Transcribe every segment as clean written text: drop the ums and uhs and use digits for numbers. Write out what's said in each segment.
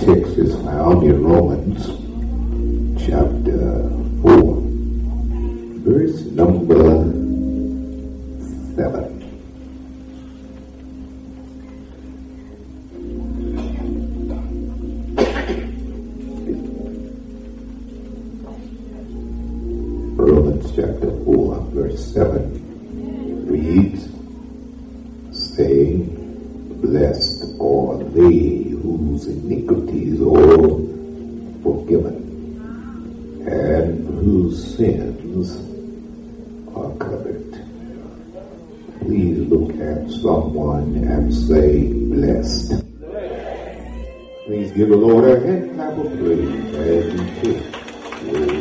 text is found in Romans chapter 4, verse number 7. Romans chapter 4, verse 7 reads, saying, "Blessed are they whose iniquities are forgiven, and whose sins are covered." Please look at someone and say, "Blessed." Please give the Lord a hand clap of praise as you take your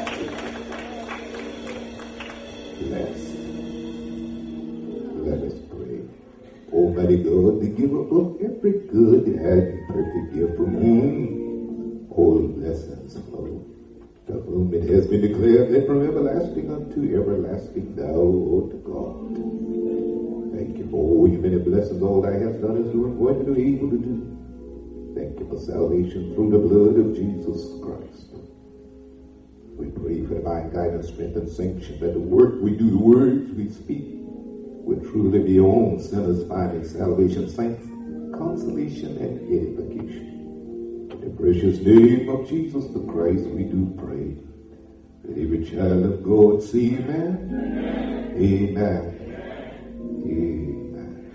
blessed. Let us pray. Almighty God, the giver of every good and perfect gift, from whom all blessings flow, of whom it has been declared that from everlasting unto everlasting thou art God. Thank you for all your many blessings, all thou hast done, is doing, going to be able to do. Thank you for salvation through the blood of Jesus Christ. We pray for divine guidance, strength, and sanction, that the work we do, the words we speak, will truly be on sinners finding salvation, saints, consolation, and edification. In the precious name of Jesus the Christ, we do pray. Let every child of God say amen. Amen. Amen.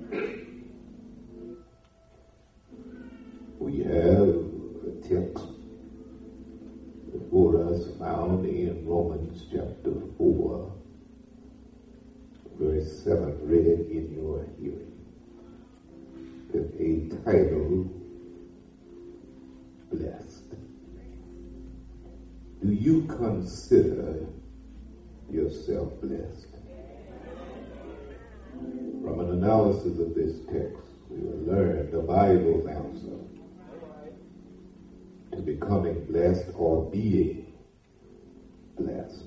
We have a text before us found in Romans chapter 4, verse 7, read in your hearing, with a title, Blessed. Do you consider yourself blessed? From an analysis of this text, we will learn the Bible's answer to becoming blessed or being blessed.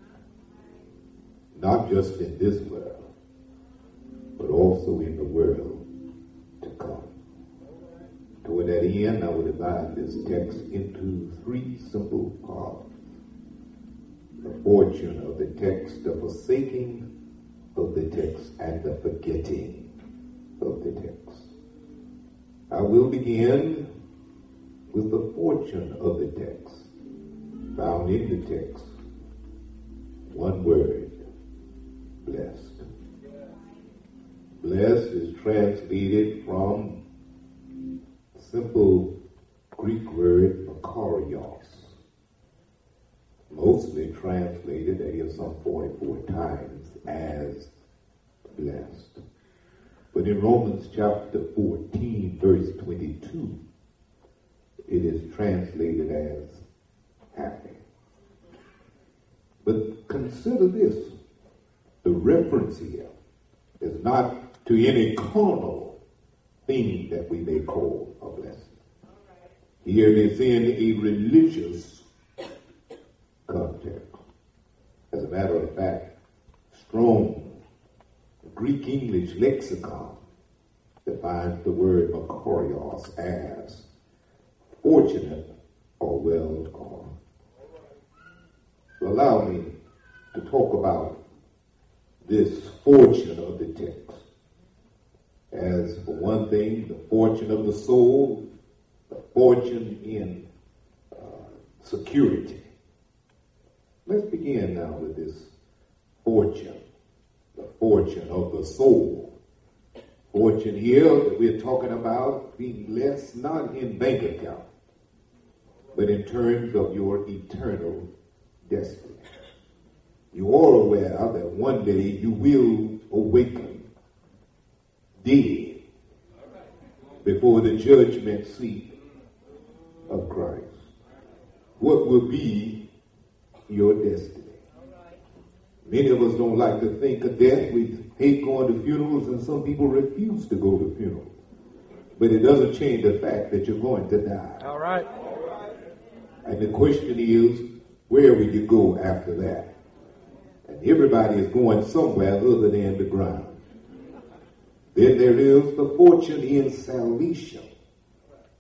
Not just in this world, but also in the world to come. Toward that end, I will divide this text into three simple parts. The fortune of the text, the forsaking of the text, and the forgetting of the text. I will begin with the fortune of the text, found in the text. One word, blessed. Blessed is translated from simple Greek word makarios, mostly translated, that is some 44 times, as blessed. But in Romans chapter 14, verse 22, it is translated as happy. But consider this, the reference here is not to any carnal thing that we may call a blessing. Here it is in a religious context. As a matter of fact, strong Greek English lexicon defines the word makarios as fortunate or well off. So allow me to talk about this fortune of the text as, for one thing, the fortune of the soul, the fortune in security. Let's begin now with this fortune, the fortune of the soul. Fortune here that we're talking about being blessed not in bank account, but in terms of your eternal destiny. You are aware that one day you will awaken dead before the judgment seat of Christ. What will be your destiny? Many of us don't like to think of death. We hate going to funerals, and some people refuse to go to funerals. But it doesn't change the fact that you're going to die. All right. And the question is, where will you go after that? And everybody is going somewhere other than the ground. Then there is the fortune in salvation.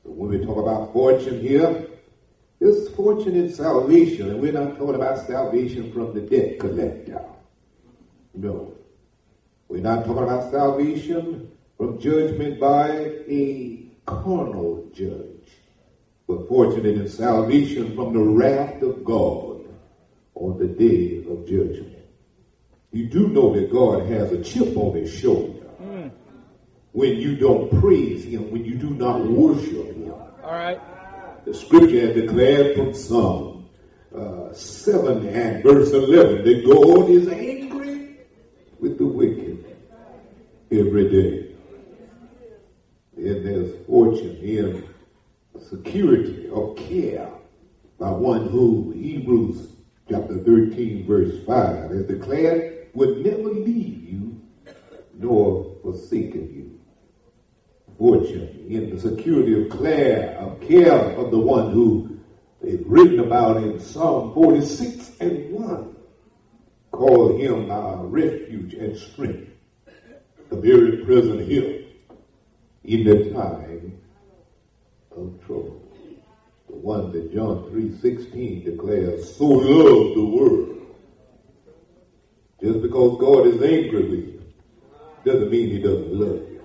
But when we talk about fortune here, it's fortune in salvation, and we're not talking about salvation from the debt collector. No. We're not talking about salvation from judgment by a carnal judge, but fortunate in salvation from the wrath of God on the day of judgment. You do know that God has a chip on his shoulder when you don't praise him, when you do not worship him. All right. The scripture has declared from Psalm 7 and verse 11 that God is angry with the wicked every day. And there's fortune in security of care by one who Hebrews chapter 13 verse 5 has declared would never leave you nor forsaken you. Fortune in the security of care of the one who is written about in Psalm 46 and 1. Call him our refuge and strength, the very present help in the time of trouble. The one that John 3:16 declares, so loved the world. Just because God is angry with you doesn't mean he doesn't love you.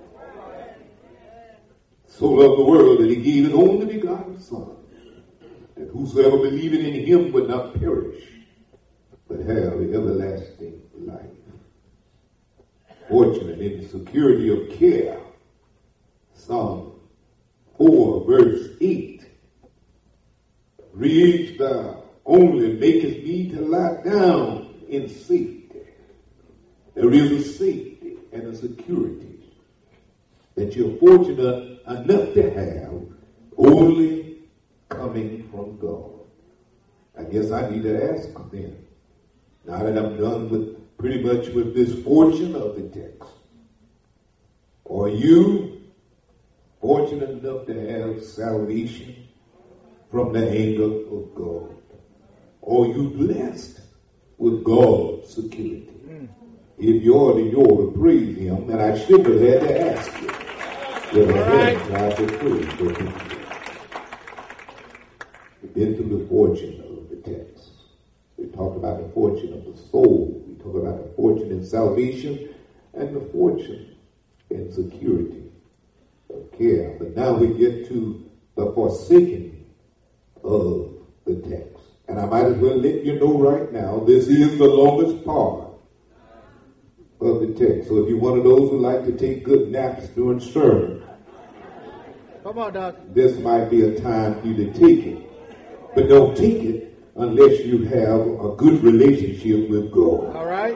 So loved the world that he gave his only begotten Son, that whosoever believeth in him would not perish, but have everlasting life. Fortunate in the security of care. Psalm 4 verse 8 reads, thou only makest me to lie down in safety. There is a safety and a security that you're fortunate enough to have only coming from God. I guess I need to ask then, now that I'm done with pretty much with this fortune of the text, are you fortunate enough to have salvation from the anger of God? Are you blessed with God's security? If you are, then you ought to praise him, and I should have had to ask you. Well, I to praise for him. We've been through the fortune of the text. We talked about the fortune of the soul. We talked about the fortune in salvation and the fortune in security of care. But now we get to the forsaking of the text. And I might as well let you know right now, this is the longest part of the text. So if you're one of those who like to take good naps during sermon, come on, Doc. This might be a time for you to take it. But don't take it unless you have a good relationship with God. All right.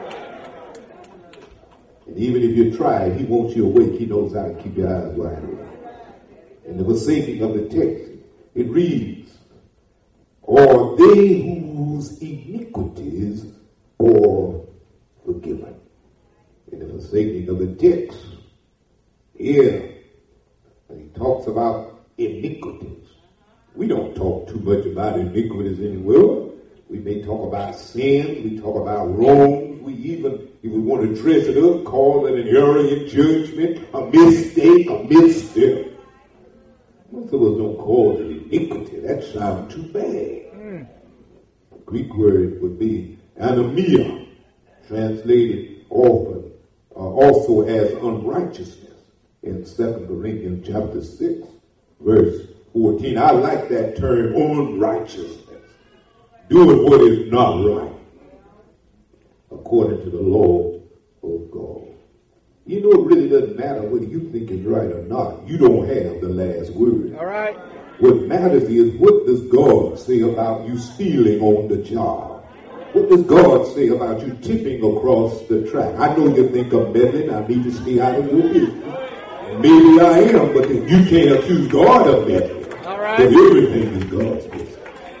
And even if you try, he wants you awake. He knows how to keep your eyes wide open. In the forsaking of the text, it reads, or they whose iniquities are forgiven. In the forsaking of the text, here, he talks about iniquities. We don't talk too much about iniquities anywhere. We may talk about sin. We talk about wrongs. We even, if we want to dress it up, call it an error in judgment, a mistake, a misstep. Most of us don't call it iniquity. That sounds too bad. The Greek word would be anomia, translated often also as unrighteousness in 2 Corinthians chapter 6, verse 14. I like that term, unrighteousness. Doing what is not right according to the law of God. You know, it really doesn't matter whether you think it's right or not. You don't have the last word. All right. What matters is, what does God say about you stealing on the job? What does God say about you tipping across the track? I know you think I'm meddling. I need to stay out of your business. Maybe I am, but if you can't accuse God of meddling, all right, then everything is God's business.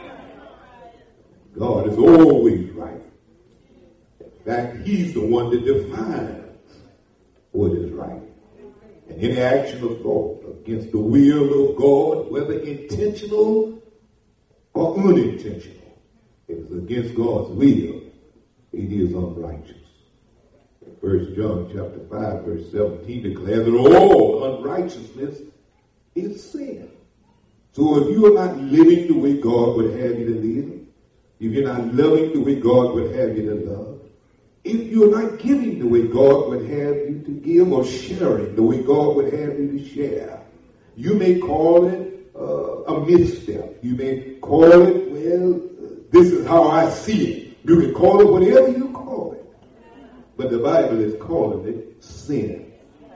God is always right. In fact, he's the one that defines what is right. And any action of thought against the will of God, whether intentional or unintentional, if it's against God's will, it is unrighteous. 1 John chapter 5, verse 17 declares that all unrighteousness is sin. So if you are not living the way God would have you to live, if you're not loving the way God would have you to love, if you're not giving the way God would have you to give, or sharing the way God would have you to share, you may call it a misstep. You may call it, well, this is how I see it. You can call it whatever you call it. But the Bible is calling it sin.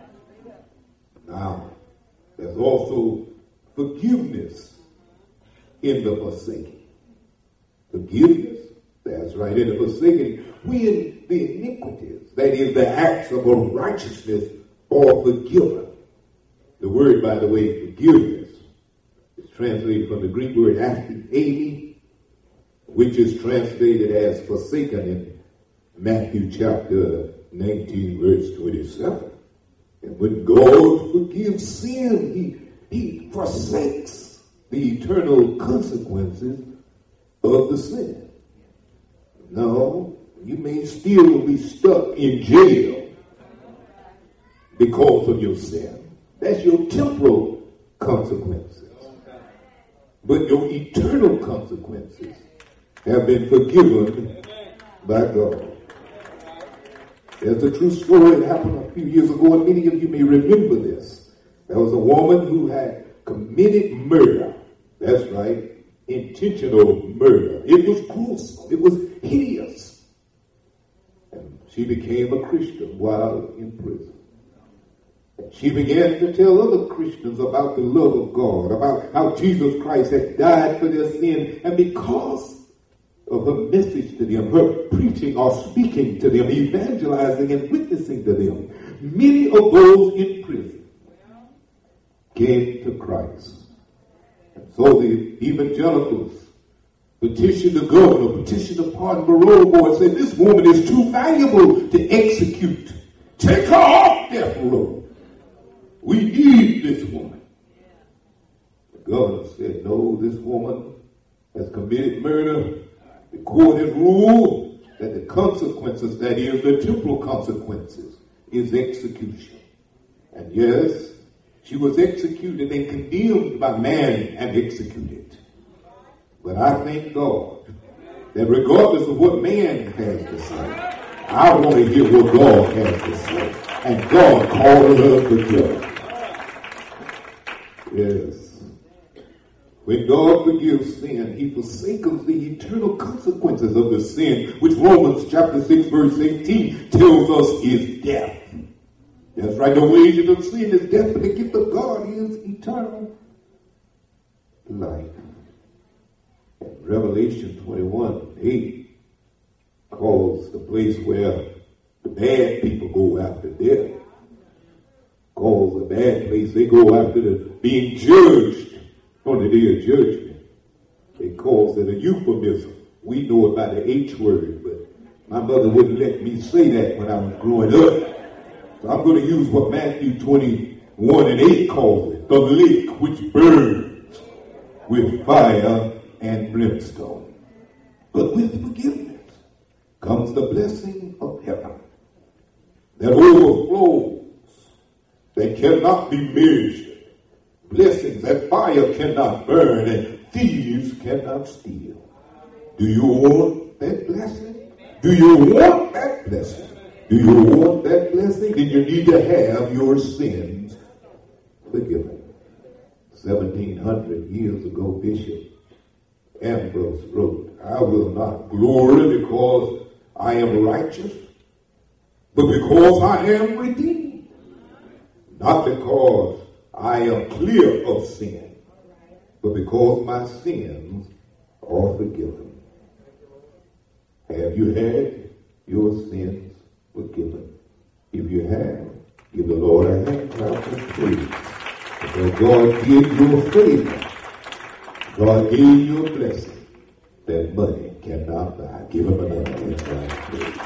Now, there's also forgiveness in the forsaking. Forgiveness, that's right, in the forsaking, when the iniquities, that is, the acts of unrighteousness, are forgiven. The word, by the way, forgiveness, is translated from the Greek word aphiemi, which is translated as forsaken in Matthew chapter 19, verse 27. And when God forgives sin, he forsakes the eternal consequences of the sin. No, you may still be stuck in jail because of your sin. That's your temporal consequences. But your eternal consequences have been forgiven by God. There's a true story that happened a few years ago, and many of you may remember this. There was a woman who had committed murder. That's right, intentional murder. It was gruesome. It was hideous. And she became a Christian while in prison. And she began to tell other Christians about the love of God, about how Jesus Christ had died for their sin, and because of her message to them, her preaching or speaking to them, evangelizing and witnessing to them, many of those in prison came to Christ. And so the evangelicals petitioned the governor, petitioned the pardon parole board, said, this woman is too valuable to execute. Take her off death row. We need this woman. The governor said, no, this woman has committed murder. The court has ruled that the consequences, that is, the temporal consequences, is execution. And yes, she was executed and condemned by man and executed. But I thank God that regardless of what man has to say, I want to hear what God has to say. And God called her to judge. Yes. When God forgives sin, he forsakes the eternal consequences of the sin, which Romans chapter 6 verse 18 tells us is death. That's right, the wages of sin is death, but the gift of God is eternal life. Revelation 21:8 calls the place where the bad people go after death. Calls a bad place, they go after being judged on the day of judgment. It calls it a euphemism. We know it by the H word, but my mother wouldn't let me say that when I was growing up. So I'm going to use what Matthew 21:8 calls it, the lake which burns with fire and brimstone. But with forgiveness comes the blessing of heaven that overflows, that cannot be measured. Blessings that fire cannot burn and thieves cannot steal. Do you want that blessing? Do you want that blessing? Do you want that blessing? Then you need to have your sins forgiven. 1700 years ago, Bishop Ambrose wrote, I will not glory because I am righteous, but because I am redeemed. Not because I am clear of sin, but because my sins are forgiven. Have you had your sins forgiven? If you have, give the Lord a hand clap of praise. Because God gave you a favor. God gave you a blessing that money cannot buy. Give him another hand clap of praise.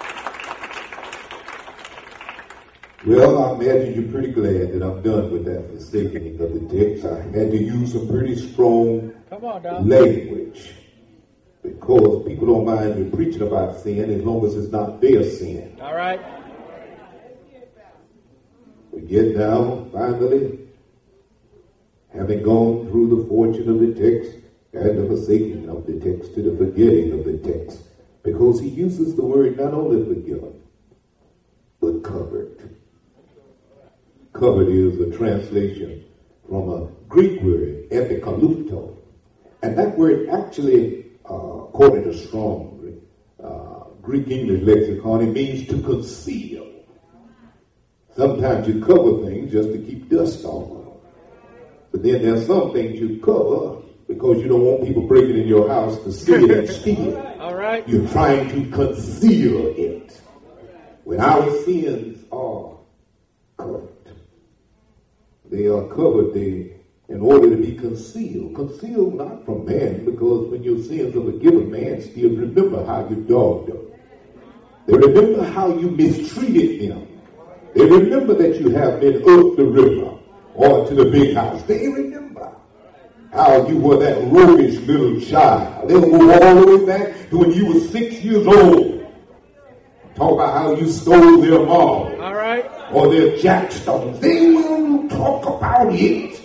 Well, I imagine you're pretty glad that I'm done with that forsaking of the text. I had to use some pretty strong language because people don't mind me preaching about sin as long as it's not their sin. All right. We get down, finally, having gone through the fortune of the text and the forsaking of the text to the forgetting of the text, because he uses the word not only forgiven, but covered. Covered is a translation from a Greek word, epikaluto. And that word actually, according to Strong Greek English lexicon, it means to conceal. Sometimes you cover things just to keep dust off of them. But then there's some things you cover because you don't want people breaking in your house to see it and steal. All right. You're trying to conceal it. When our sins are covered, they are covered in order to be concealed. Concealed not from man, because when your sins are forgiven, man still remember how you dogged them. They remember how you mistreated them. They remember that you have been up the river or to the big house. They remember how you were that roguish little child. They'll go all the way back to when you were 6 years old. Talk about how you stole their marbles. All right. Or their jackstones. They will talk about it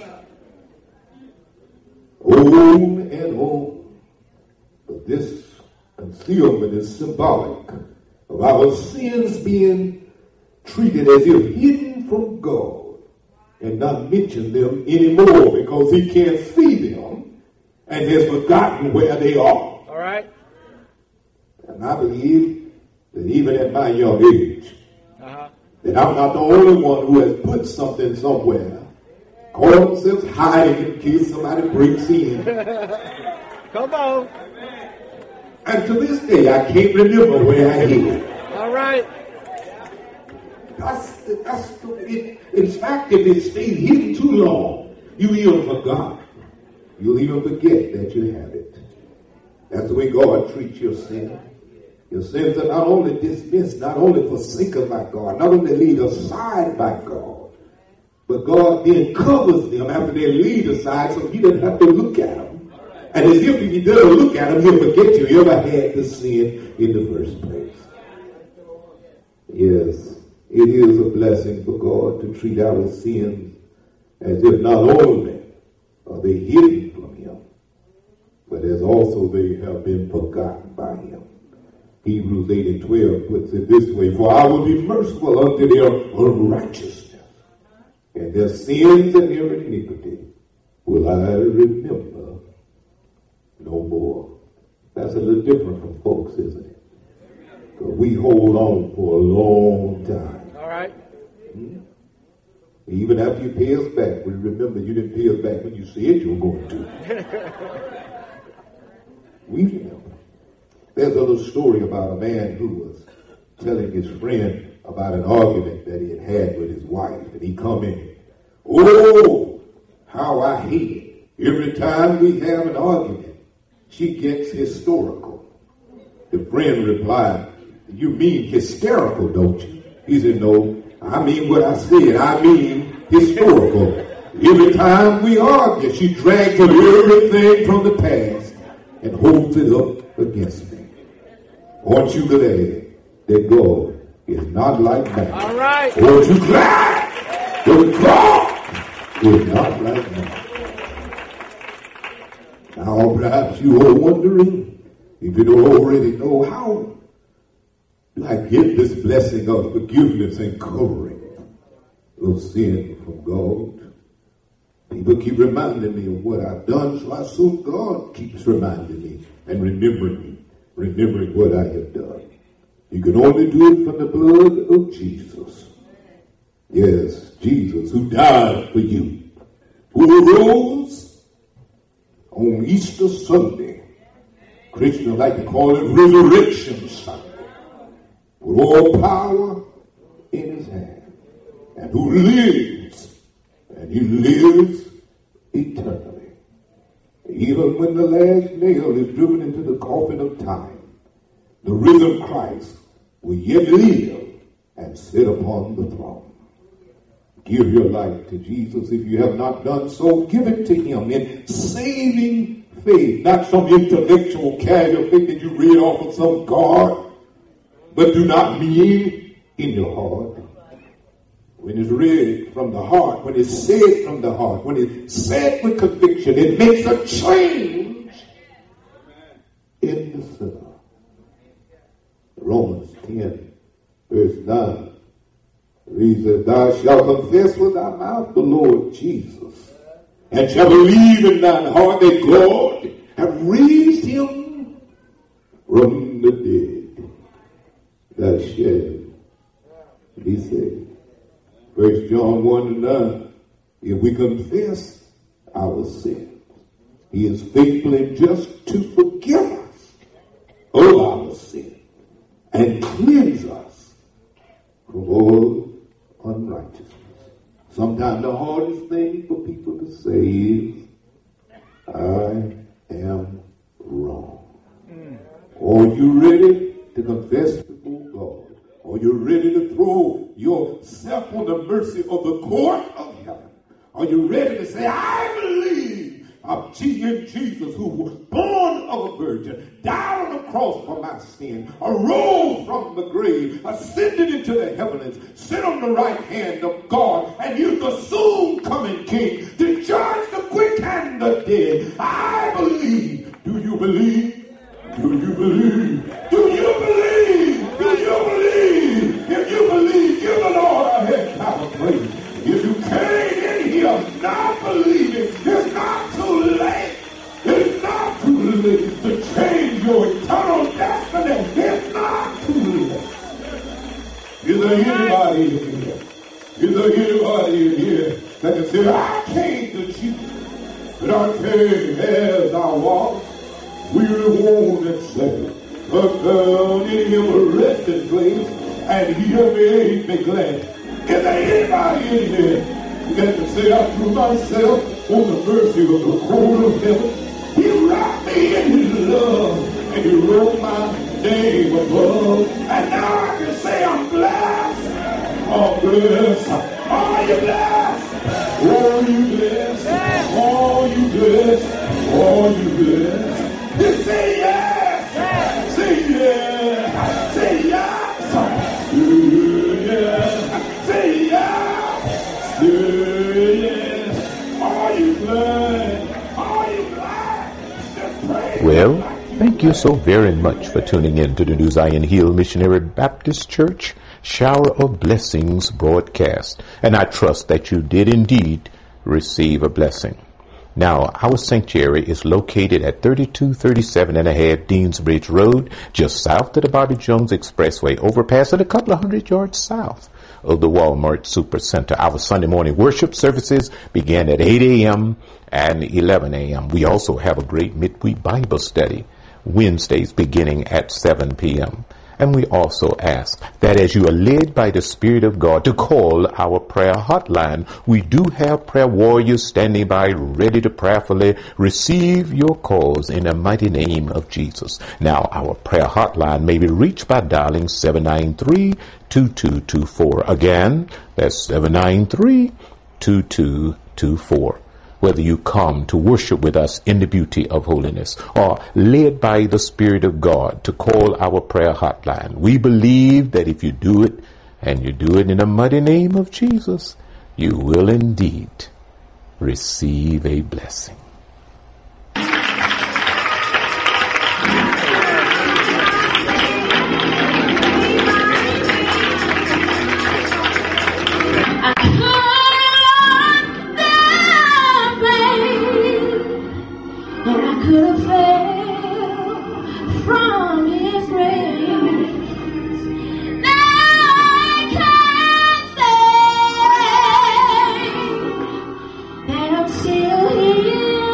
on and on. But this concealment is symbolic of our sins being treated as if hidden from God and not mention them anymore because he can't see them and has forgotten where they are. All right. And I believe that even at my young age, that I'm not the only one who has put something somewhere, called themselves hiding in case somebody breaks in. Come on. And to this day, I can't remember where I hid it. All right. In fact, if it stayed hidden too long, you even forgot. You'll even forget that you have it. That's the way God treats your sin. Your sins are not only dismissed, not only forsaken by God, not only laid aside by God, but God then covers them after they're laid aside so you don't have to look at them. And as if you don't look at them, he'll forget you ever had the sin in the first place. Yes, it is a blessing for God to treat our sins as if not only are they hidden from him, but as also they have been forgotten by him. Hebrews 8:12 puts it this way, for I will be merciful unto their unrighteousness, and their sins and their iniquity will I remember no more. That's a little different from folks, isn't it? Because we hold on for a long time. All right. Even after you pay us back, we remember you didn't pay us back when you said you were going to. We remember. There's a little story about a man who was telling his friend about an argument that he had with his wife. And he commented, oh, how I hate it. Every time we have an argument, she gets historical. The friend replied, you mean hysterical, don't you? He said, no, I mean what I said. I mean historical. Every time we argue, she drags up everything from the past and holds it up against me. Aren't you glad that God is not like that? All right. Aren't you glad that God is not like that? Now, perhaps you are wondering, if you don't already know, how do I get this blessing of forgiveness and covering of sin from God? People keep reminding me of what I've done, so I assume God keeps reminding me and remembering what I have done. You can only do it from the blood of Jesus. Yes, Jesus, who died for you, who arose on Easter Sunday. Christians like to call it Resurrection Sunday, with all power in his hand, and who lives, and he lives eternally. Even when the last nail is driven into the coffin of time, the risen Christ will yet live and sit upon the throne. Give your life to Jesus. If you have not done so, give it to him in saving faith, not some intellectual casual thing that you read off of some card, but do not mean in your heart. when it's read from the heart, when it's said from the heart, when it's said with conviction, it makes a change in the sinner. Romans 10, verse 9 reads that thou shalt confess with thy mouth the Lord Jesus, and shalt believe in thine heart that God hath raised him from the dead. Thou shalt be saved. 1 John 1:9. If we confess our sins, he is faithful and just to forgive us of our sins and cleanse us from all unrighteousness. Sometimes the hardest thing for people to say is, I am wrong. Are you ready to confess before God? Are you ready to throw yourself on the mercy of the court of heaven? Are you ready to say, I believe in Jesus, who was born of a virgin, died on the cross for my sin, arose from the grave, ascended into the heavens, sit on the right hand of God, and he's the soon coming King to judge the quick and the dead. I believe. Do you believe? Do you believe? Do you believe? Do you believe? If you believe, give the Lord a head clap of praise. If you came in here not believing, it's not too late. It's not too late to change your eternal destiny. It's not too late. Is there anybody in here? Is there anybody in here that can say, I came to Jesus, but I came as I was? We won't accept but down in him resting place, and he made me glad. Is there anybody in here that can say, I threw myself on the mercy of the throne of heaven? He wrapped me in his love, and he wrote my name above. And now I can say I'm blessed. I'm blessed. Are you blessed? Oh, you blessed. Oh, you blessed. Oh, you blessed. You say yes. Yes. Say yes. Say yes. Yes. Say yes. Yes. Are you glad? Are you glad? Well, thank you so very much for tuning in to the New Zion Hill Missionary Baptist Church Shower of Blessings broadcast. And I trust that you did indeed receive a blessing. Now, our sanctuary is located at 3237 and a half Deansbridge Road, just south of the Bobby Jones Expressway, overpass and a couple of hundred yards south of the Walmart Supercenter. Our Sunday morning worship services begin at 8 a.m. and 11 a.m. We also have a great midweek Bible study, Wednesdays beginning at 7 p.m. And we also ask that as you are led by the Spirit of God to call our prayer hotline, we do have prayer warriors standing by ready to prayerfully receive your calls in the mighty name of Jesus. Now, our prayer hotline may be reached by dialing 793-2224. Again, that's 793-2224. Whether you come to worship with us in the beauty of holiness or led by the Spirit of God to call our prayer hotline, we believe that if you do it, and you do it in the mighty name of Jesus, you will indeed receive a blessing. Still here.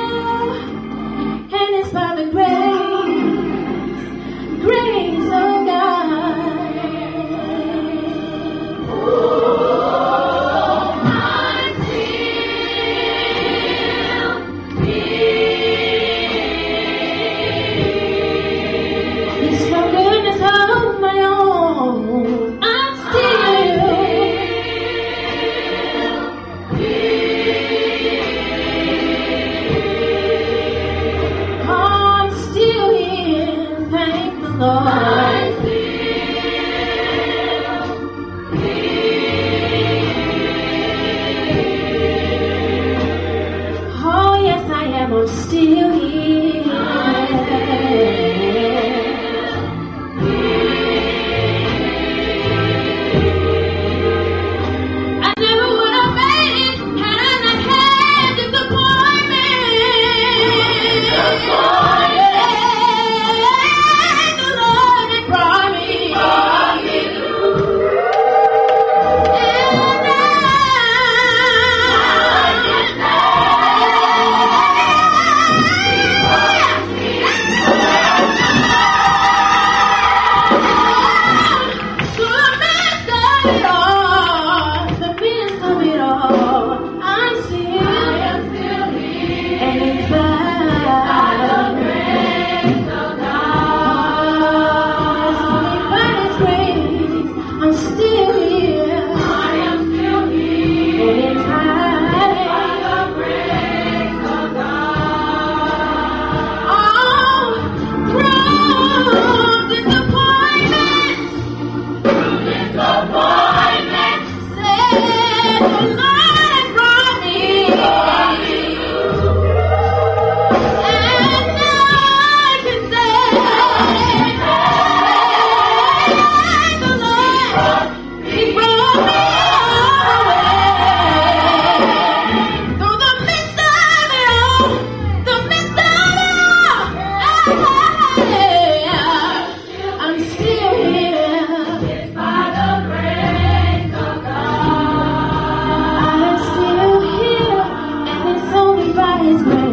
His way.